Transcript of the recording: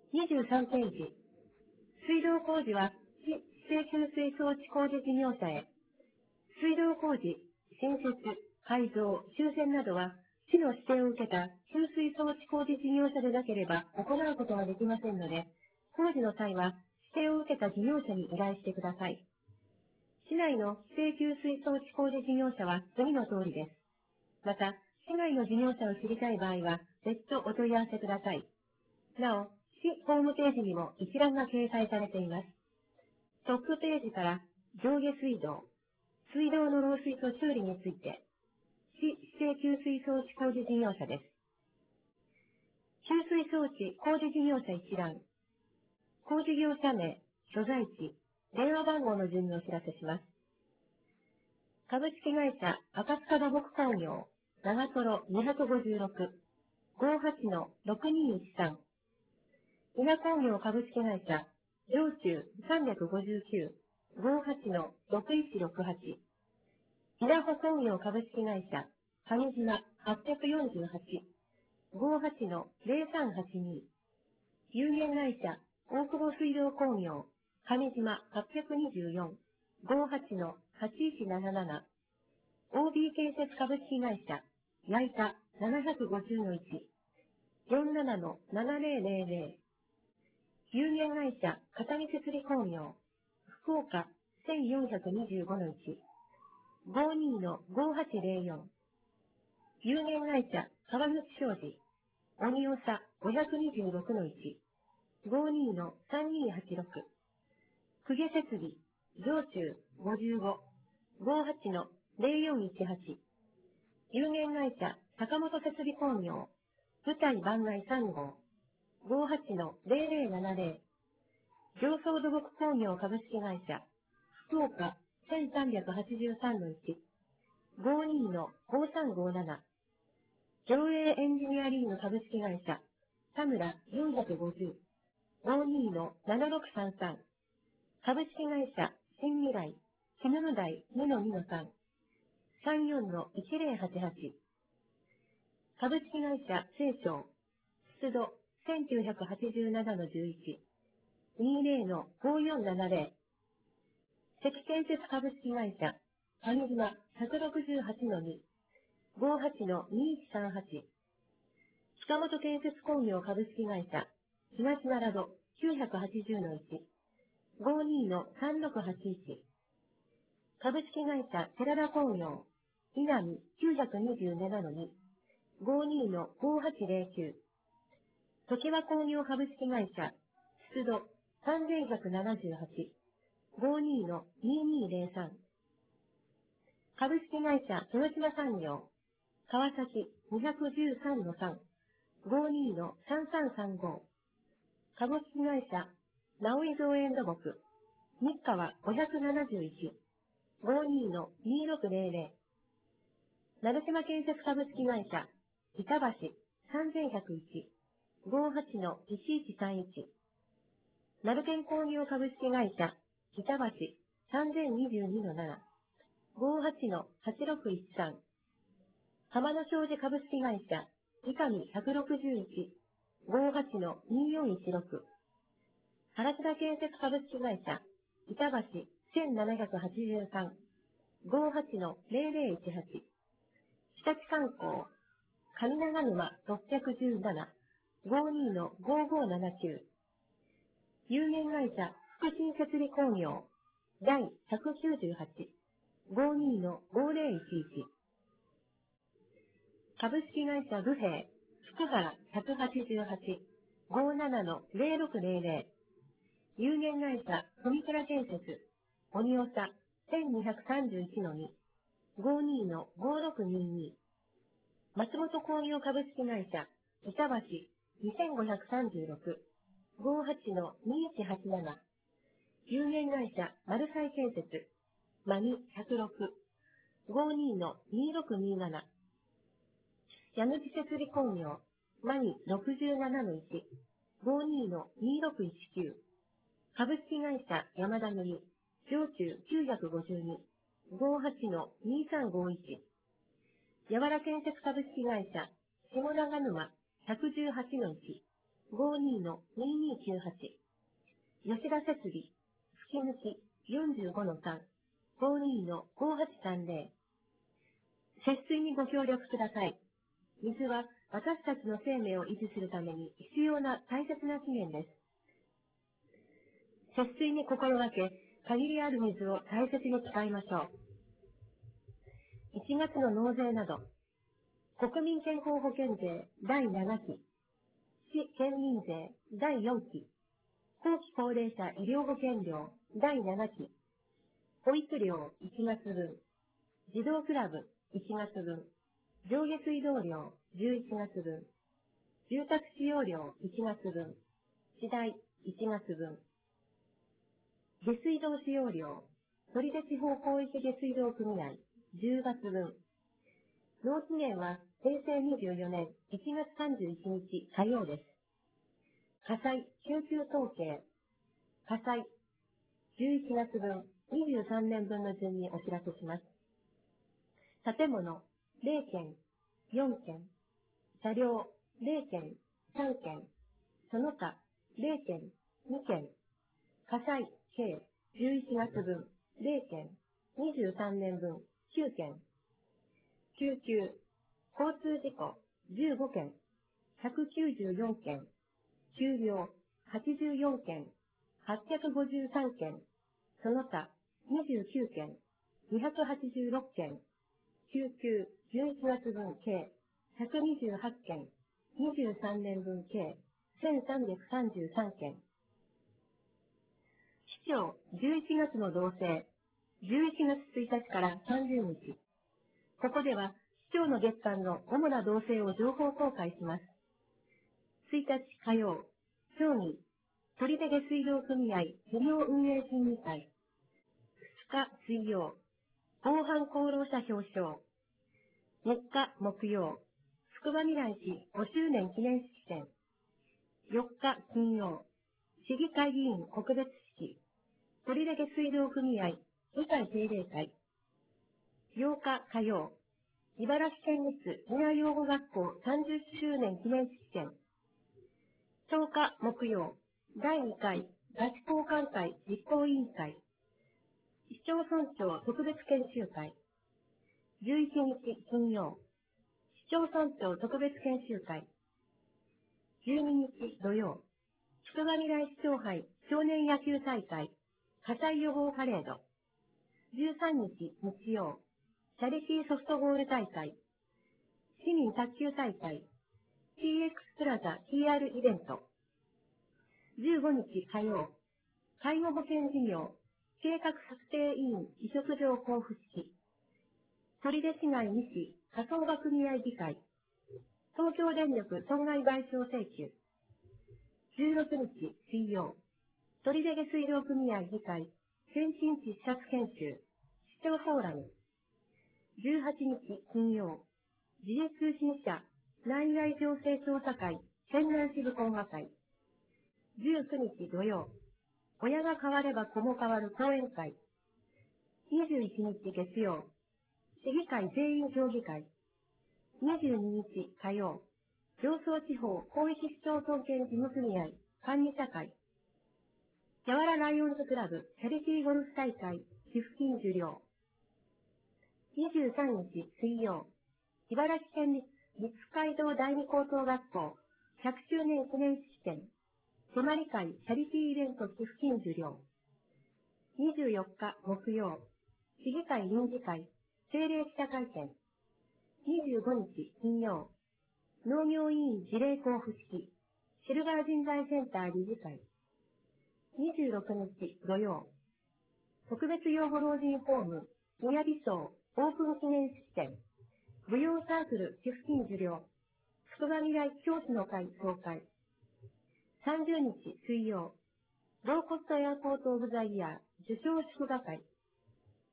23ページ。水道工事は市指定給水装置工事事業者へ。水道工事、新設、改造、修繕などは、市の指定を受けた給水装置工事事業者でなければ行うことができませんので、工事の際は指定を受けた事業者に依頼してください。市内の指定給水装置工事事業者は次の通りです。また、市外の事業者を知りたい場合は、別途お問い合わせください。なお、市ホームページにも一覧が掲載されています。トップページから上下水道、水道の漏水と修理について、市指定給水装置工事事業者です。給水装置工事事業者一覧、工事業者名、所在地、電話番号の順にお知らせします。株式会社赤塚土木工業、長瀞256、58-6213。稲工業株式会社、上中359、58-6168。稲穂工業株式会社、上島848、58-0382。有限会社、大久保水道工業、上島824、58-8177。OB 建設株式会社、矢板750-1、47-7000。有限会社、片見設備工業、福岡1425-1、52-5804。有限会社、川口商事、鬼長526-1、52-3286。公家設備、上中55、58-0418。有限会社、坂本設備工業、舞台番外3号、58-0070。上層土木工業株式会社、福岡1383-1、52-5357。上映エンジニアリング株式会社、田村450、52-7633。株式会社、新未来、キヌム台2-2-3、34-1088。株式会社、清少、出土1987-11、20-5470。関建設株式会社、上島168-2、58-2138。北本建設工業株式会社、東奈良戸980-1、52-3681。株式会社、寺田工業、南927-2、52-5809。常盤工業株式会社、出土3178、52-2203。株式会社、豊島産業、川崎213-3、52-3335。株式会社、直井造園土木、日川571、52-2600。成島建設株式会社、板橋3101、58-1131。鳴天工業株式会社、板橋3022-7、58-8613。浜野商事株式会社、伊上161、58-2416。原田建設株式会社、板橋1783、58-0018。日立観光、上長沼617、52-5579。有限会社、福新設備工業、第198、52-5011。株式会社武平、福原188、57-0600。有限会社、富倉建設、鬼長1231-2、52-5622。松本工業株式会社、板橋2536、58-2187。有限会社、マルサイ建設、マニ106、52-2627。矢口設備工業、マニ67-1、52-2619。株式会社、山田塗り、上中952、58-2351。やわら建設株式会社、下長沼118-1、 52-2298。吉田設備、吹き抜き 45-3、52-5830。節水にご協力ください。水は私たちの生命を維持するために必要な大切な資源です。節水に心がけ、限りある水を大切に使いましょう。1月の納税など、国民健康保険税第7期、市県民税第4期、後期高齢者医療保険料第7期、保育料1月分、児童クラブ1月分、上下水道料11月分、住宅使用料1月分、地代1月分、下水道使用料、取手地方広域下水道組合10月分、納期限は平成24年1月31日火曜です。火災救急統計、火災11月分、23年分の順にお知らせします。建物0件、4件、車両0件、3件、その他0件、2件、火災計11月分0件、23年分9件、救急、交通事故15件、194件、休業84件、853件、その他29件、286件、救急11月分計128件、23年分計1333件。市長11月の動静、11月1日から30日。ここでは市長の月間の主な動静を情報公開します。1日火曜、協議、取手下水道組合事業運営審議会。2日水曜、防犯功労者表彰。3日木曜、つくばみらい市5周年記念式典。4日金曜、市議会議員告別式。取手下水道組合議会定例会。8日火曜、茨城県立未来養護学校30周年記念式典。10日木曜、第2回ガチ交換会実行委員会。市町村長特別研修会。11日金曜、市町村長特別研修会。12日土曜、つくばみらい市長杯少年野球大会火災予防パレード。13日日曜、チャリティーソフトボール大会。市民卓球大会。TX プラザ PR イベント。15日火曜、介護保険事業計画策定委員委嘱状交付式。取手市内2市火葬場組合議会。東京電力損害賠償請求。16日水曜、取手下水道組合議会先進地視察研修市長フォーラム。18日金曜、時事通信社内外情勢調査会県南支部講話会。19日土曜、親が変われば子も変わる講演会。21日月曜、市議会全員協議会。22日火曜、上総地方広域市町村権事務組合管理者会。キャワラライオンズクラブチャリティーゴルフ大会寄付金受領。23日水曜、茨城県立立街道第二高等学校100周年記念式典泊会チャリティーイベント寄付金受領。24日木曜、市議会臨時会定例記者会見。25日金曜、農業委員事例交付式シルバー人材センター理事会。26日土曜、特別養護老人ホーム宮城荘オープン記念式典舞踊サークル寄付金受領つくばみらい教師の会総会。30日水曜、ローコストエアポートオブザイヤー受賞祝賀会。